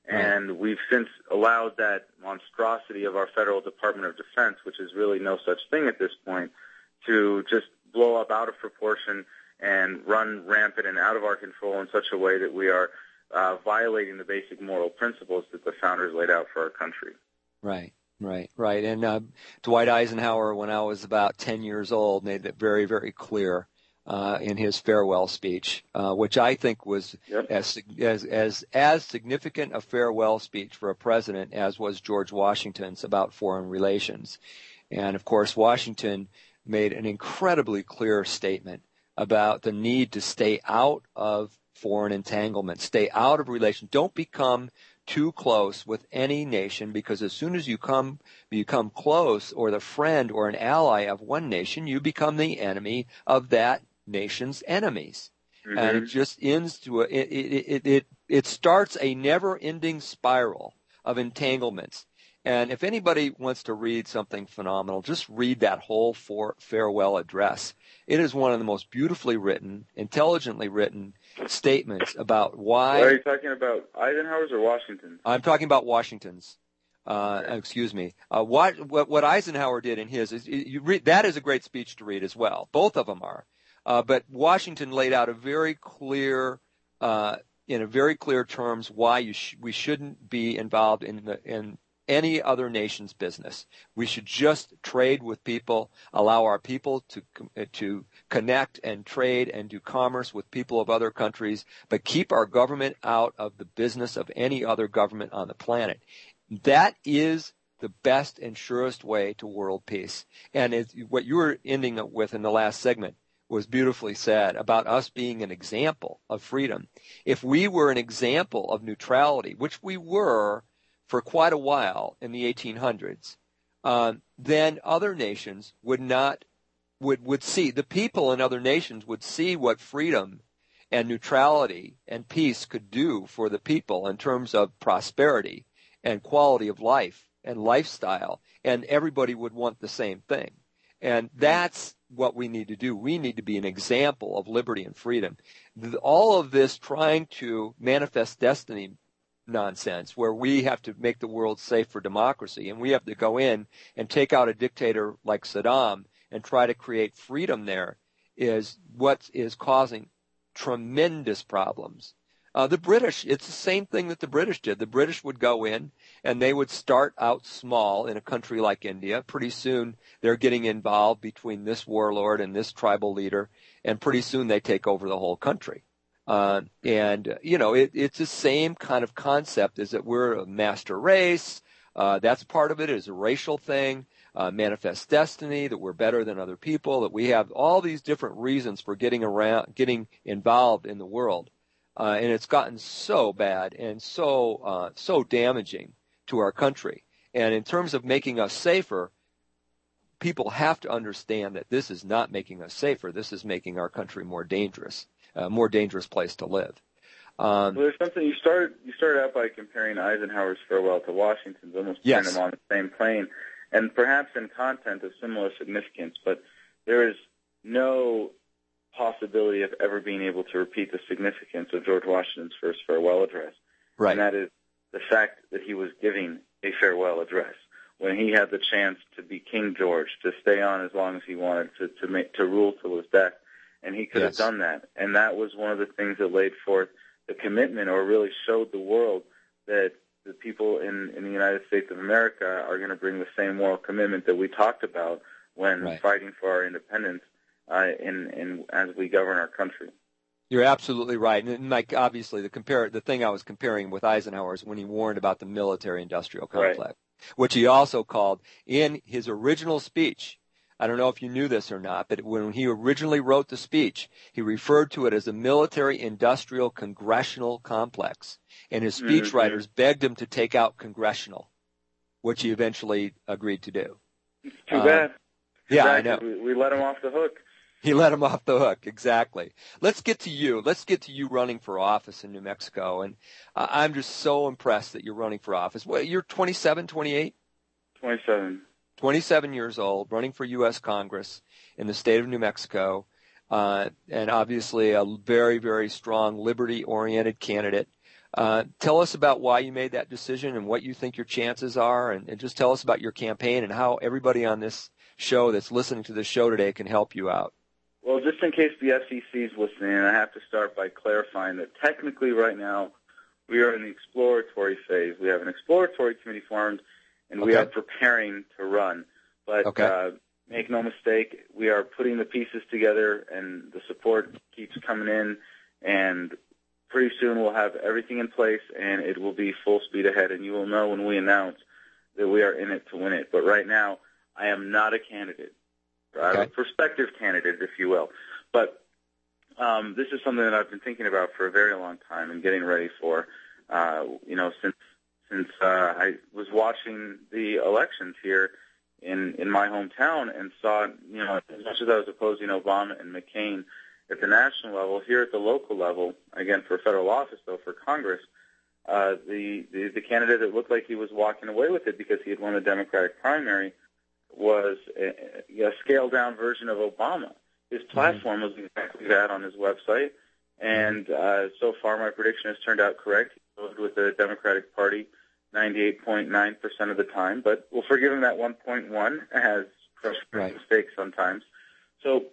And right. we've since allowed that monstrosity of our Federal Department of Defense, which is really no such thing at this point, to just blow up out of proportion and run rampant and out of our control in such a way that we are uh, violating the basic moral principles that the founders laid out for our country. Right, right, right. And uh, Dwight Eisenhower, when I was about ten years old, made that very, very clear uh, in his farewell speech, uh, which I think was yep. as, as as as significant a farewell speech for a president as was George Washington's about foreign relations. And, of course, Washington made an incredibly clear statement about the need to stay out of foreign entanglement, stay out of relations. Don't become too close with any nation, because as soon as you come become close or the friend or an ally of one nation, you become the enemy of that nation's enemies. Mm-hmm. And it just ends to a, it, it, it, it, it starts a never-ending spiral of entanglements. And if anybody wants to read something phenomenal, just read that whole for, farewell address. It is one of the most beautifully written, intelligently written statements about why. Are you talking about Eisenhower's or Washington's? I'm talking about Washington's. Uh, okay. Excuse me. Uh, what, what what Eisenhower did in his is you read, that is a great speech to read as well. Both of them are. Uh, but Washington laid out a very clear, uh, in a very clear terms, why you sh- we shouldn't be involved in the in. any other nation's business. We should just trade with people, allow our people to to connect and trade and do commerce with people of other countries, but keep our government out of the business of any other government on the planet. That is the best and surest way to world peace. And it, what you were ending with in the last segment was beautifully said about us being an example of freedom. If we were an example of neutrality, which we were for quite a while in the eighteen hundreds, uh, then other nations would not, would, would see, the people in other nations would see what freedom and neutrality and peace could do for the people in terms of prosperity and quality of life and lifestyle, and everybody would want the same thing. And that's what we need to do. We need to be an example of liberty and freedom. All of this trying to manifest destiny nonsense where we have to make the world safe for democracy and we have to go in and take out a dictator like Saddam and try to create freedom there is what is causing tremendous problems. Uh, the British, it's the same thing that the British did. The British would go in and they would start out small in a country like India. Pretty soon they're getting involved between this warlord and this tribal leader, and pretty soon they take over the whole country. Uh, and, uh, you know, it, it's the same kind of concept as that we're a master race. Uh, that's part of it is a racial thing, uh, manifest destiny, that we're better than other people, that we have all these different reasons for getting around, getting involved in the world. Uh, and it's gotten so bad and so, uh, so damaging to our country. And in terms of making us safer, people have to understand that this is not making us safer. This is making our country more dangerous. A more dangerous place to live. Um, well, there's something you started. You started out by comparing Eisenhower's farewell to Washington's, almost yes. putting them on the same plane, and perhaps in content of similar significance. But there is no possibility of ever being able to repeat the significance of George Washington's first farewell address, right. and that is the fact that he was giving a farewell address when he had the chance to be King George, to stay on as long as he wanted, to to make to rule till his death. And he could yes. have done that. And that was one of the things that laid forth the commitment, or really showed the world that the people in, in the United States of America are going to bring the same moral commitment that we talked about when right. fighting for our independence uh, in, in as we govern our country. You're absolutely right. And, Mike, obviously, the compare the thing I was comparing with Eisenhower is when he warned about the military-industrial complex, right. which he also called in his original speech. I don't know if you knew this or not, but when he originally wrote the speech, he referred to it as a military-industrial congressional complex. And his speechwriters mm-hmm. begged him to take out congressional, which he eventually agreed to do. It's too uh, bad. Too yeah, bad. I know. We, we let him off the hook. He let him off the hook, exactly. Let's get to you. Let's get to you running for office in New Mexico. And uh, I'm just so impressed that you're running for office. What, you're twenty-seven, twenty-eight? twenty-seven. twenty-seven years old, running for U S Congress in the state of New Mexico, uh, and obviously a very, very strong liberty-oriented candidate. Uh, tell us about why you made that decision and what you think your chances are, and, and just tell us about your campaign and how everybody on this show that's listening to this show today can help you out. Well, just in case the F C C is listening, I have to start by clarifying that technically right now we are in the exploratory phase. We have an exploratory committee formed, and okay. we are preparing to run. But okay. uh, make no mistake, we are putting the pieces together, and the support keeps coming in, and pretty soon we'll have everything in place, and it will be full speed ahead, and you will know when we announce that we are in it to win it. But right now, I am not a candidate. Okay. I'm a prospective candidate, if you will. But um, this is something that I've been thinking about for a very long time and getting ready for, uh, you know, since since uh, I was watching the elections here in, in my hometown and saw, you know, as much as I was opposing Obama and McCain at the national level, here at the local level, again, for federal office, though, for Congress, uh, the, the, the candidate that looked like he was walking away with it because he had won the Democratic primary was a, a scaled-down version of Obama. His platform was exactly that on his website, and uh, so far my prediction has turned out correct. He voted with the Democratic Party ninety-eight point nine percent of the time, but we'll forgive him that one point one has right. mistakes sometimes. So,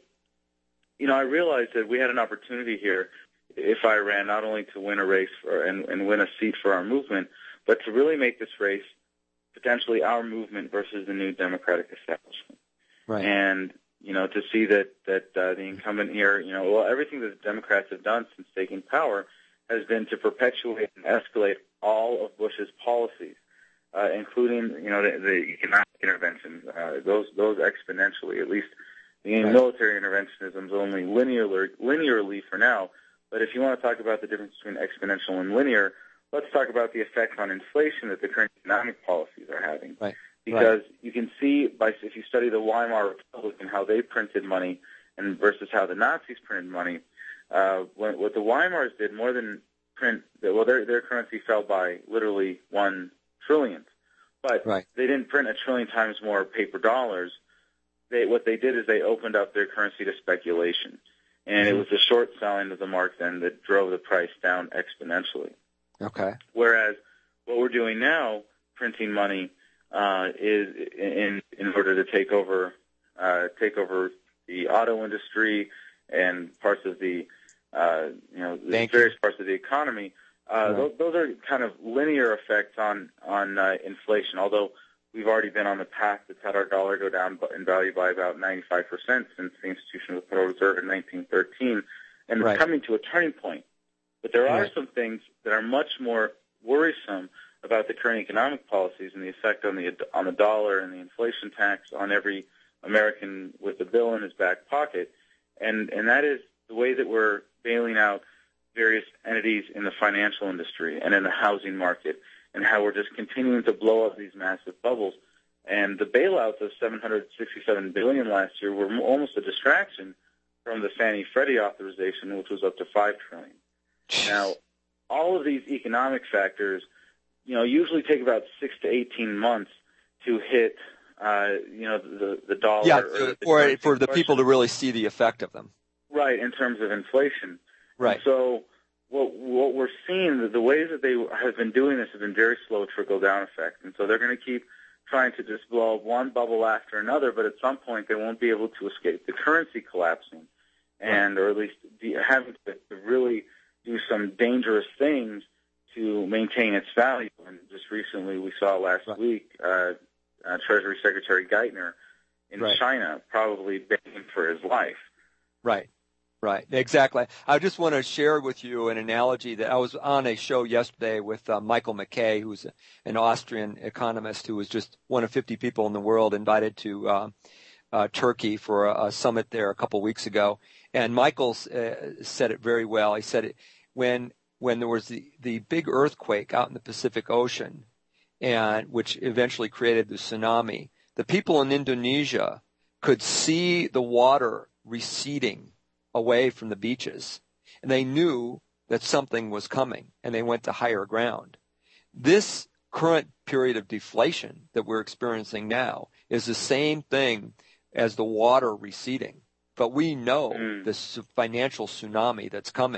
you know, I realized that we had an opportunity here if I ran not only to win a race for, and, and win a seat for our movement, but to really make this race potentially our movement versus the new Democratic establishment. Right. And, you know, to see that, that uh, the incumbent here, you know, well, everything that the Democrats have done since taking power has been to perpetuate and escalate all of Bush's policies, uh, including, you know, the, the economic interventions, uh, those those exponentially. At least the right. military interventionism is only linear, linearly for now. But if you want to talk about the difference between exponential and linear, let's talk about the effect on inflation that the current economic policies are having. Right. Because right. you can see, by if you study the Weimar Republic and how they printed money and versus how the Nazis printed money, uh, when, what the Weimars did more than print, well, their, their currency fell by literally one trillionth. But right. they didn't print a trillion times more paper dollars. They, what they did is they opened up their currency to speculation. And mm-hmm. it was the short selling of the mark then that drove the price down exponentially. Okay. Whereas what we're doing now, printing money, uh, is in in order to take over uh, take over the auto industry and parts of the uh, you know the Thank various you. parts of the economy. Uh, right. those, those are kind of linear effects on on uh, inflation. Although we've already been on the path that's had our dollar go down in value by about ninety-five percent since the institution of the Federal Reserve in nineteen thirteen, and right. it's coming to a turning point. But there are right. some things that are much more worrisome about the current economic policies and the effect on the on the dollar and the inflation tax on every American with a bill in his back pocket, and and that is the way that we're bailing out various entities in the financial industry and in the housing market, and how we're just continuing to blow up these massive bubbles. And the bailouts of seven hundred sixty-seven billion dollars last year were almost a distraction from the Fannie Freddie authorization, which was up to five trillion dollars. Now, all of these economic factors, you know, usually take about six to eighteen months to hit, uh, you know, the the dollar. Yeah, or the for for the people to really see the effect of them. Right, in terms of inflation. Right. And so what what we're seeing, the, the ways that they have been doing this have been very slow trickle down effect, and so they're going to keep trying to just blow up one bubble after another. But at some point, they won't be able to escape the currency collapsing, and or at least be, having to, to really do some dangerous things to maintain its value. And just recently, we saw last right. week uh, uh, Treasury Secretary Geithner in right. China probably begging for his life. Right, right, exactly. I just want to share with you an analogy that I was on a show yesterday with uh, Michael McKay, who's an Austrian economist who was just one of fifty people in the world invited to uh, uh, Turkey for a, a summit there a couple weeks ago. And Michael uh, said it very well. He said it when when there was the, the big earthquake out in the Pacific Ocean, and which eventually created the tsunami, the people in Indonesia could see the water receding away from the beaches, and they knew that something was coming, and they went to higher ground. This current period of deflation that we're experiencing now is the same thing as the water receding. But we know mm. this financial tsunami that's coming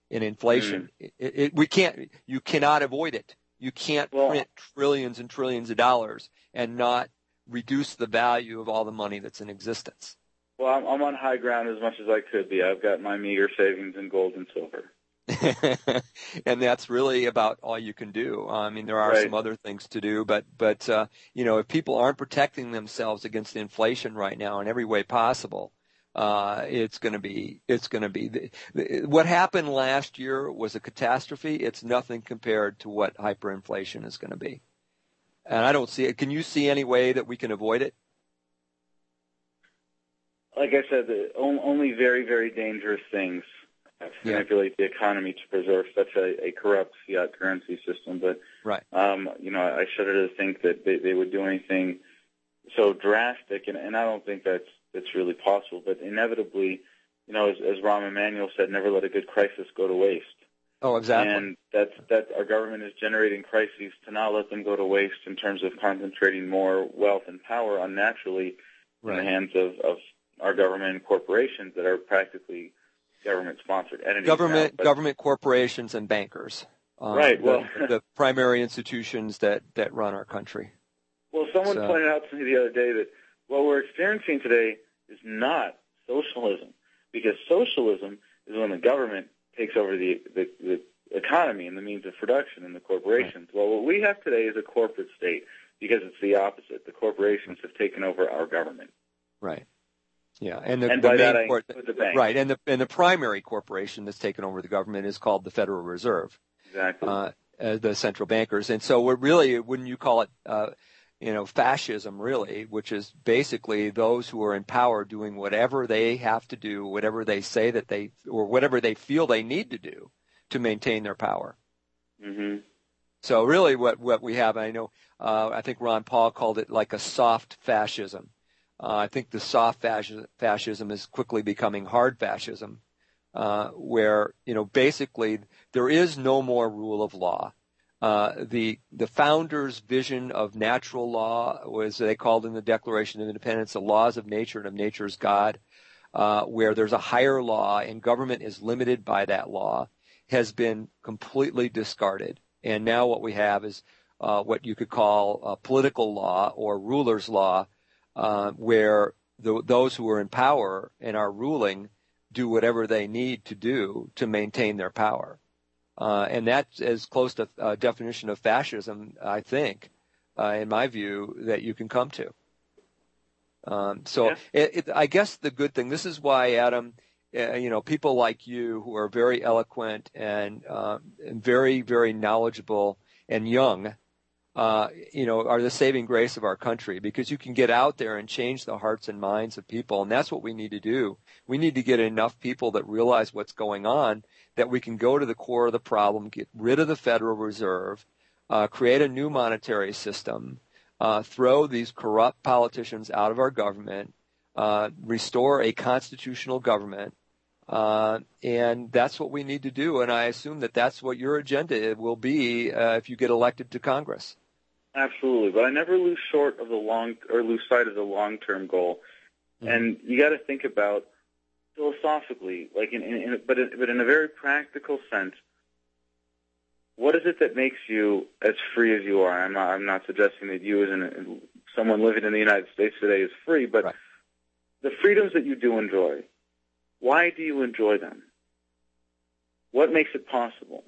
in inflation. Mm. It, it, we can't, you cannot avoid it. You can't well, print trillions and trillions of dollars and not reduce the value of all the money that's in existence. Well, I'm, I'm on high ground as much as I could be. I've got my meager savings in gold and silver. And that's really about all you can do. I mean, there are right. some other things to do, but, but uh, you know, if people aren't protecting themselves against inflation right now in every way possible, uh, it's going to be, it's going to be, the, the, what happened last year was a catastrophe. It's nothing compared to what hyperinflation is going to be. And I don't see it. Can you see any way that we can avoid it? Like I said, the, only very, very dangerous things manipulate yeah. the economy to preserve such a, a corrupt fiat currency system. But, right. um, you know, I shudder to think that they, they would do anything so drastic, and, and I don't think that's that's really possible. But inevitably, you know, as, as Rahm Emanuel said, never let a good crisis go to waste. Oh, exactly. And that's, that our government is generating crises to not let them go to waste in terms of concentrating more wealth and power unnaturally right. in the hands of, of our government and corporations that are practically government-sponsored entities. Government, now, government corporations and bankers. Um, right. Well, the, the primary institutions that, that run our country. Well, someone so. pointed out to me the other day that what we're experiencing today is not socialism, because socialism is when the government takes over the, the, the economy and the means of production and the corporations. Right. Well, what we have today is a corporate state, because it's the opposite. The corporations have taken over our government. Right. Yeah, and the, and the by main that I cor- include the bank. Right, and the and the primary corporation that's taken over the government is called the Federal Reserve. Exactly. Uh, uh, the central bankers, and so we're really, wouldn't you call it, uh, you know, fascism, really, which is basically those who are in power doing whatever they have to do, whatever they say that they, or whatever they feel they need to do to maintain their power. Mm-hmm. So really, what what we have, I know, uh, I think Ron Paul called it like a soft fascism. Uh, I think the soft fascism, fascism is quickly becoming hard fascism, uh, where, you know, basically there is no more rule of law. Uh, the the founders' vision of natural law was, they called in the Declaration of Independence, the laws of nature and of nature's God, uh, where there's a higher law and government is limited by that law, has been completely discarded. And now what we have is uh, what you could call uh, political law or ruler's law, Uh, where the, those who are in power and are ruling do whatever they need to do to maintain their power. Uh, and that's as close to a definition of fascism, I think, uh, in my view, that you can come to. Um, so yeah. it, it, I guess the good thing, this is why, Adam, uh, you know, people like you who are very eloquent and, uh, and very, very knowledgeable and young, Uh, you know, are the saving grace of our country, because you can get out there and change the hearts and minds of people. And that's what we need to do. We need to get enough people that realize what's going on, that we can go to the core of the problem, get rid of the Federal Reserve, uh, create a new monetary system, uh, throw these corrupt politicians out of our government, uh, restore a constitutional government. Uh, and that's what we need to do. And I assume that that's what your agenda will be uh, if you get elected to Congress. Absolutely, but I never lose short of the long or lose sight of the long-term goal, mm-hmm. and you got to think about philosophically, like in, in, in but in, but in a very practical sense. What is it that makes you as free as you are? I'm not, I'm not suggesting that you, as an, someone living in the United States today, is free, but right. the freedoms that you do enjoy. Why do you enjoy them? What makes it possible?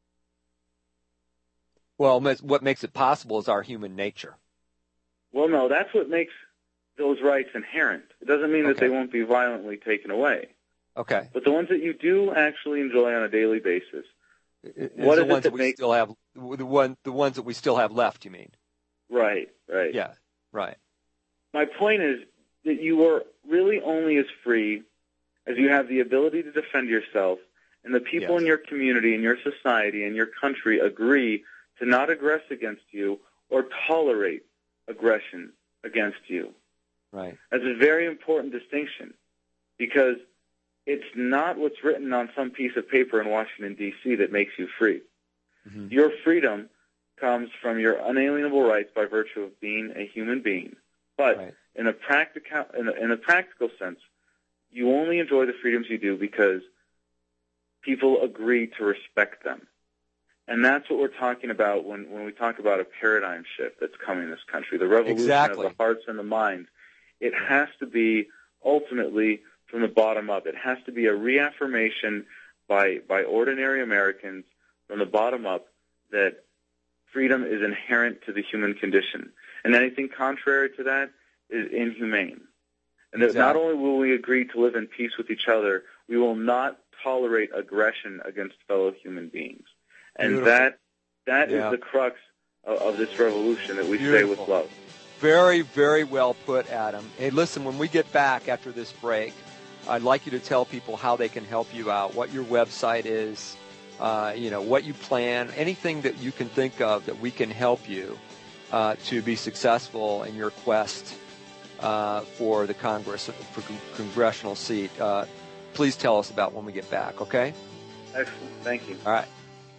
Well, what makes it possible is our human nature. Well, no, that's what makes those rights inherent. It doesn't mean okay. that they won't be violently taken away. Okay. But the ones that you do actually enjoy on a daily basis, it's what the is ones it that, that we makes... still have? The one, the ones that we still have left. You mean? Right. Right. Yeah. Right. My point is that you are really only as free as you have the ability to defend yourself, and the people yes. in your community, in your society, in your country agree to not aggress against you or tolerate aggression against you. Right. That's a very important distinction, because it's not what's written on some piece of paper in Washington, D C that makes you free. Mm-hmm. Your freedom comes from your unalienable rights by virtue of being a human being. But right. in a practical in a, in a practical sense, you only enjoy the freedoms you do because people agree to respect them. And that's what we're talking about when, when we talk about a paradigm shift that's coming in this country, the revolution Exactly. of the hearts and the minds. It has to be ultimately from the bottom up. It has to be a reaffirmation by, by ordinary Americans from the bottom up that freedom is inherent to the human condition. And anything contrary to that is inhumane. And that Exactly. not only will we agree to live in peace with each other, we will not tolerate aggression against fellow human beings. And Beautiful. that that Yeah. is the crux of, of this revolution that we Beautiful. say with love. Very, very well put, Adam. Hey, listen, when we get back after this break, I'd like you to tell people how they can help you out, what your website is, uh, you know, what you plan, anything that you can think of that we can help you uh, to be successful in your quest uh, for the Congress, for con- congressional seat. Uh, please tell us about when we get back, okay? Excellent. Thank you. All right.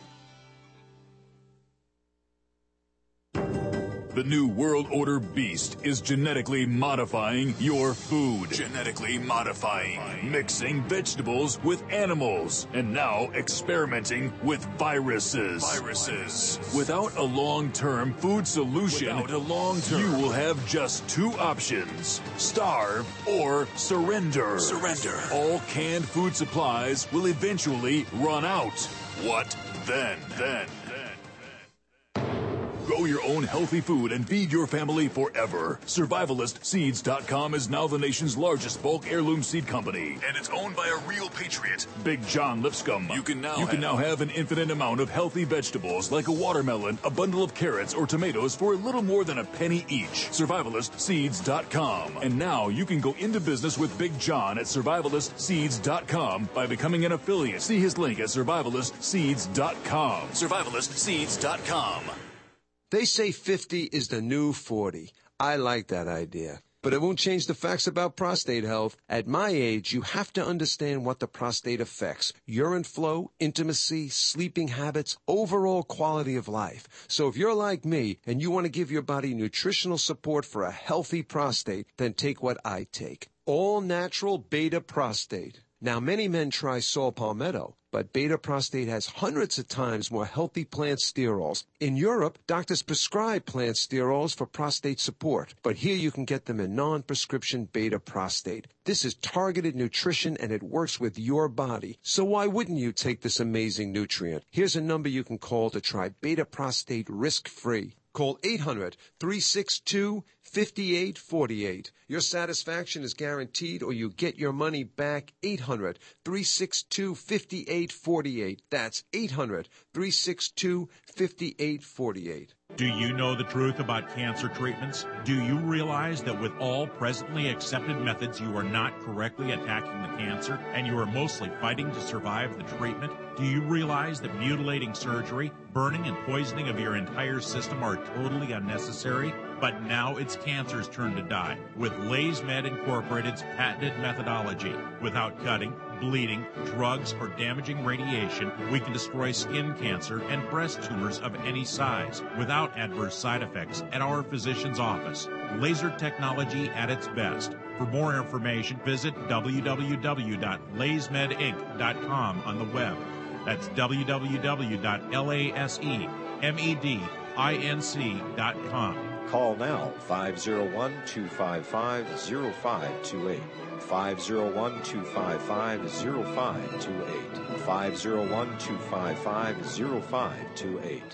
The new world order beast is genetically modifying your food. Genetically modifying. Mixing vegetables with animals. And now experimenting with viruses. Viruses. Without a long-term food solution, Without a long-term, you will have just two options. Starve or surrender. Surrender. All canned food supplies will eventually run out. What then? Then. Grow your own healthy food and feed your family forever. Survivalist Seeds dot com is now the nation's largest bulk heirloom seed company, and it's owned by a real patriot, Big John Lipscomb. You can now you have. can now have an infinite amount of healthy vegetables like a watermelon, a bundle of carrots, or tomatoes for a little more than a penny each. Survivalist Seeds dot com. And now you can go into business with Big John at Survivalist Seeds dot com by becoming an affiliate. See his link at Survivalist Seeds dot com. Survivalist Seeds dot com. They say fifty is the new forty. I like that idea. But it won't change the facts about prostate health. At my age, you have to understand what the prostate affects. Urine flow, intimacy, sleeping habits, overall quality of life. So if you're like me and you want to give your body nutritional support for a healthy prostate, then take what I take. All natural beta prostate. Now, many men try saw palmetto, but beta prostate has hundreds of times more healthy plant sterols. In Europe, doctors prescribe plant sterols for prostate support, but here you can get them in non-prescription beta prostate. This is targeted nutrition, and it works with your body. So why wouldn't you take this amazing nutrient? Here's a number you can call to try beta prostate risk-free. Call eight hundred, three six two, five eight four eight. Your satisfaction is guaranteed, or you get your money back. eight hundred, three six two, five eight four eight. That's eight hundred, three six two, five eight four eight. Do you know the truth about cancer treatments? Do you realize that with all presently accepted methods, you are not correctly attacking the cancer, and you are mostly fighting to survive the treatment? Do you realize that mutilating surgery, burning and poisoning of your entire system are totally unnecessary? But now it's cancer's turn to die with LaysMed Incorporated's patented methodology. Without cutting, bleeding, drugs, or damaging radiation, we can destroy skin cancer and breast tumors of any size without adverse side effects at our physician's office. Laser technology at its best. For more information, visit w w w dot lays med inc dot com on the web. That's w w w dot lays med inc dot com. Call now, five oh one, two five five, oh five two eight. five oh one, two five five, oh five two eight. five oh one, two five five, oh five two eight.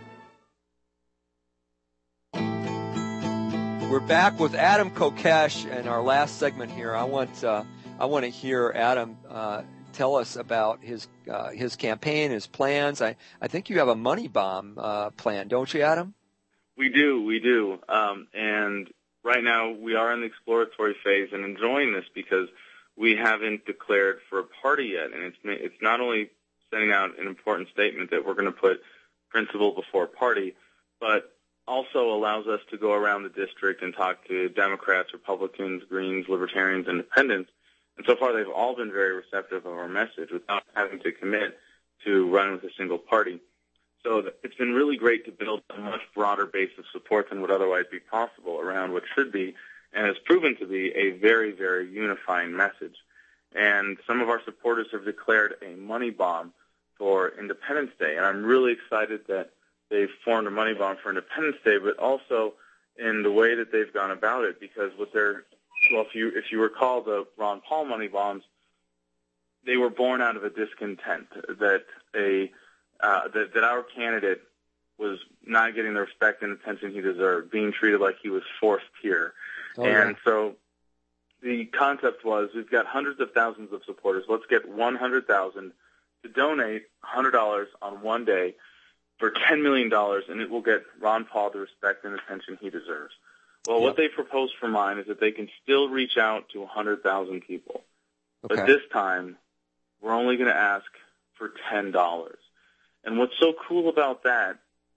We're back with Adam Kokesh in our last segment here. I want uh, I want to hear Adam uh, tell us about his uh, his campaign, his plans. I, I think you have a money bomb uh, plan, don't you, Adam? We do, we do. Um, and right now we are in the exploratory phase and enjoying this because we haven't declared for a party yet. And it's it's not only sending out an important statement that we're going to put principle before party, but also allows us to go around the district and talk to Democrats, Republicans, Greens, Libertarians, Independents. And so far they've all been very receptive of our message without having to commit to run with a single party. So it's been really great to build a much broader base of support than would otherwise be possible around what should be and has proven to be a very, very unifying message. And some of our supporters have declared a money bomb for Independence Day. And I'm really excited that they've formed a money bomb for Independence Day, but also in the way that they've gone about it, because what they're, well, if you, if you recall the Ron Paul money bombs, they were born out of a discontent that a, uh, that, that our candidate was not getting the respect and attention he deserved, being treated like he was fourth tier. Oh, and yeah. so the concept was, we've got hundreds of thousands of supporters. Let's get one hundred thousand to donate one hundred dollars on one day for ten million dollars, and it will get Ron Paul the respect and attention he deserves. Well, yep. what they proposed for mine is that they can still reach out to one hundred thousand people. Okay. But this time, we're only going to ask for ten dollars. And what's so cool about that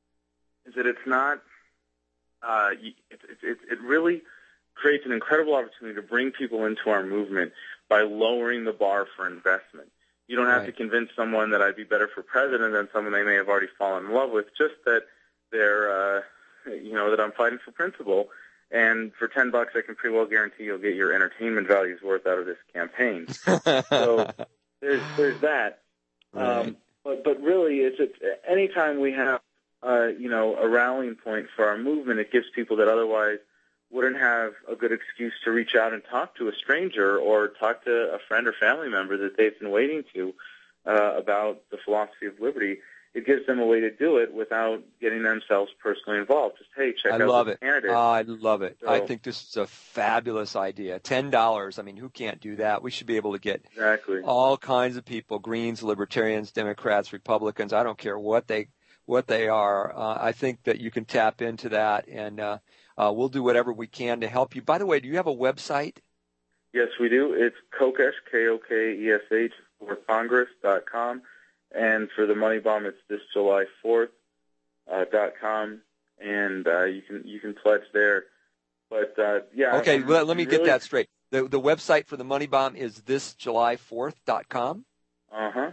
is that it's not, uh, it, it, it really creates an incredible opportunity to bring people into our movement by lowering the bar for investment. You don't have right. to convince someone that I'd be better for president than someone they may have already fallen in love with, just that they're, uh, you know, that I'm fighting for principle. And for ten bucks, I can pretty well guarantee you'll get your entertainment values worth out of this campaign. So there's there's that. Right. Um, but but really, it's, it's anytime we have, uh, you know, a rallying point for our movement, it gives people that otherwise wouldn't have a good excuse to reach out and talk to a stranger or talk to a friend or family member that they've been waiting to uh, about the philosophy of liberty. It gives them a way to do it without getting themselves personally involved. Just, hey, check I out love this it. candidate. Oh, I love it. So, I think this is a fabulous idea. ten dollars. I mean, who can't do that? We should be able to get exactly. all kinds of people, Greens, Libertarians, Democrats, Republicans. I don't care what they what they are. Uh, I think that you can tap into that, and uh, uh, we'll do whatever we can to help you. By the way, do you have a website? Yes, we do. It's Kokesh, K O K E S H, for Congress dot com. And for the money bomb, it's this July fourth uh, dot com, and uh, you can you can pledge there. But uh, yeah. Okay, I'm, well, let me really... get that straight. The the website for the money bomb is this July fourth dot com. Uh huh.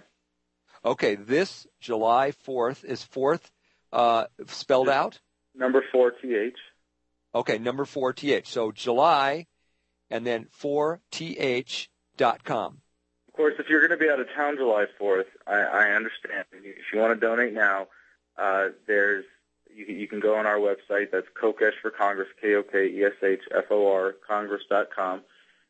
Okay, this July fourth is fourth uh, spelled it's out. Number four T H. Okay, number four T H. So July, and then four T H dot com. Of course, if you're going to be out of town July fourth, I, I understand. If you want to donate now, uh, there's you, you can go on our website. That's Kokesh for Congress, K O K E S H F O R, Congress dot com.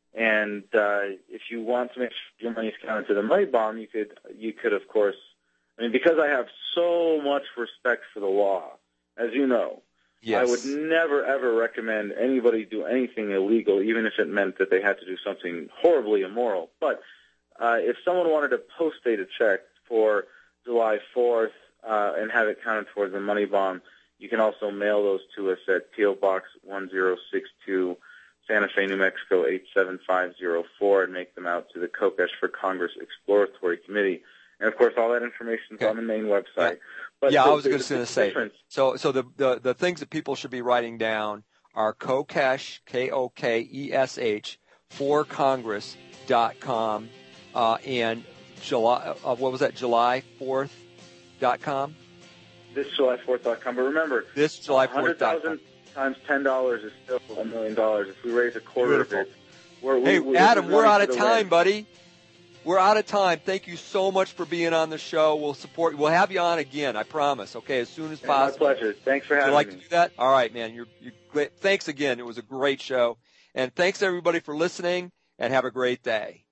And uh, if you want to make sure your money's counted to the money bomb, you could, you could, of course, I mean, because I have so much respect for the law, as you know, yes. I would never, ever recommend anybody do anything illegal, even if it meant that they had to do something horribly immoral. But Uh, if someone wanted to post-date a check for July fourth uh, and have it counted towards the money bomb, you can also mail those to us at P O Box one zero six two, Santa Fe, New Mexico eight seven five zero four, and make them out to the Kokesh for Congress Exploratory Committee. And, of course, all that information is okay. on the main website. Yeah, but yeah the, I was the, going to say, difference. so so the, the, the things that people should be writing down are Kokesh, K O K E S H, for Congress dot com. Uh, and July, uh, what was that, July fourth dot com? This July fourth dot com. But remember, this July fourth dot com. one hundred thousand times ten dollars is still a million dollars. If we raise a quarter Beautiful. of it, we're, hey, we, Adam, we're out of time, win. buddy. We're out of time. Thank you so much for being on the show. We'll support you. We'll have you on again, I promise, okay, as soon as yeah, possible. My pleasure. Thanks for having me. Would you like me. to do that? All right, man. You're, you're great. Thanks again. It was a great show. And thanks, everybody, for listening, and have a great day.